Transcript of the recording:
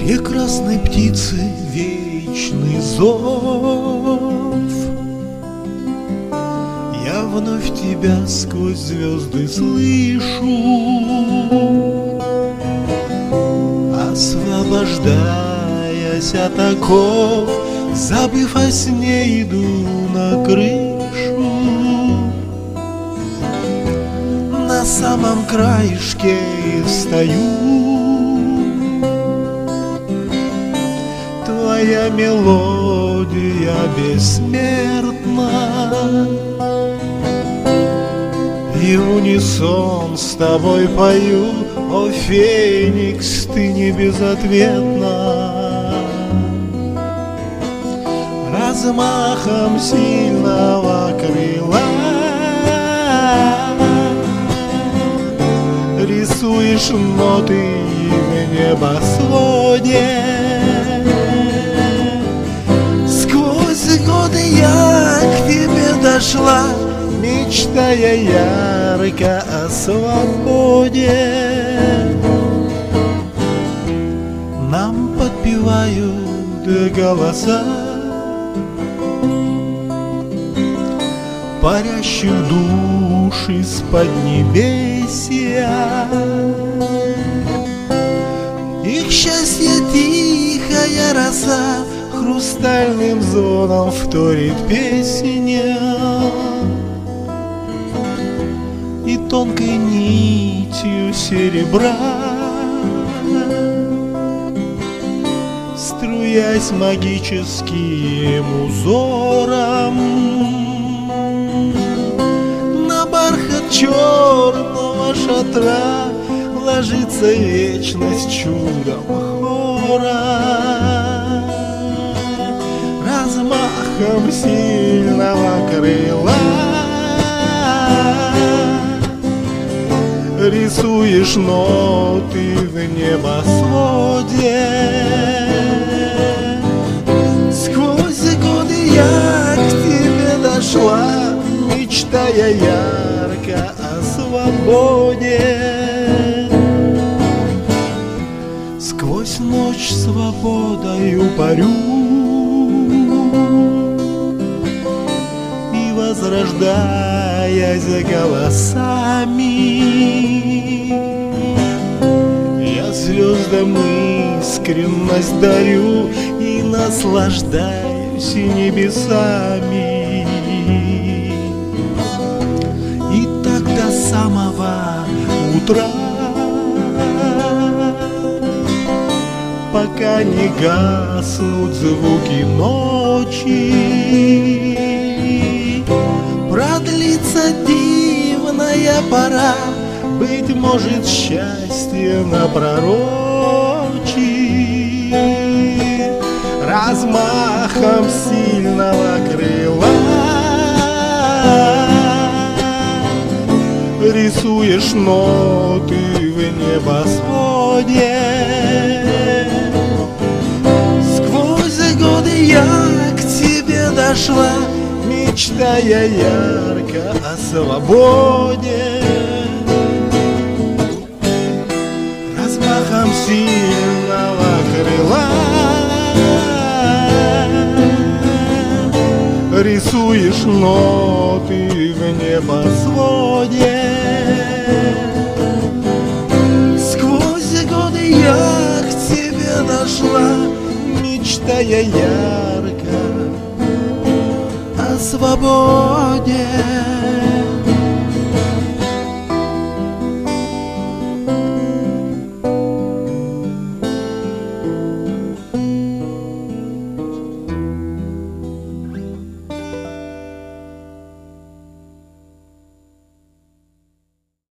Прекрасной птицы вечный зов. Я вновь тебя сквозь звезды слышу, освобождаясь от оков, забыв о сне, иду на крышу. На самом краешке стою, твоя мелодия бессмертна, и в унисон с тобой пою: о, Феникс, ты не безответна. Размахом сильного крыла рисуешь ноты в небосводе. Сквозь годы я к тебе дошла, мечтая ярко о свободе. Нам подпевают голоса парящих душ из-под небесия. Их счастье тихая роса хрустальным звоном вторит песня, и тонкой нитью серебра, струясь магическим узором, на бархат черного шатра ложится вечность чудом хора. Размахом сильного крыла рисуешь ноты в небосводе. Сквозь годы я к тебе дошла, мечтая ярко о свободе. Сквозь ночь свободою парю и, возрождаясь голосами, я звездам искренность дарю и наслаждаюсь небесами. И так до самого утра, пока не гаснут звуки ночи, продлится дивная пора, быть может, счастье напророчит. Размахом сильного крыла рисуешь ноты в небосводе. Сквозь годы я к тебе дошла, мечтая ярко о свободе. Размахом сильного крыла рисуешь ноты в небосводе. Сквозь годы я к тебе дошла, мечтая ярко о свободе.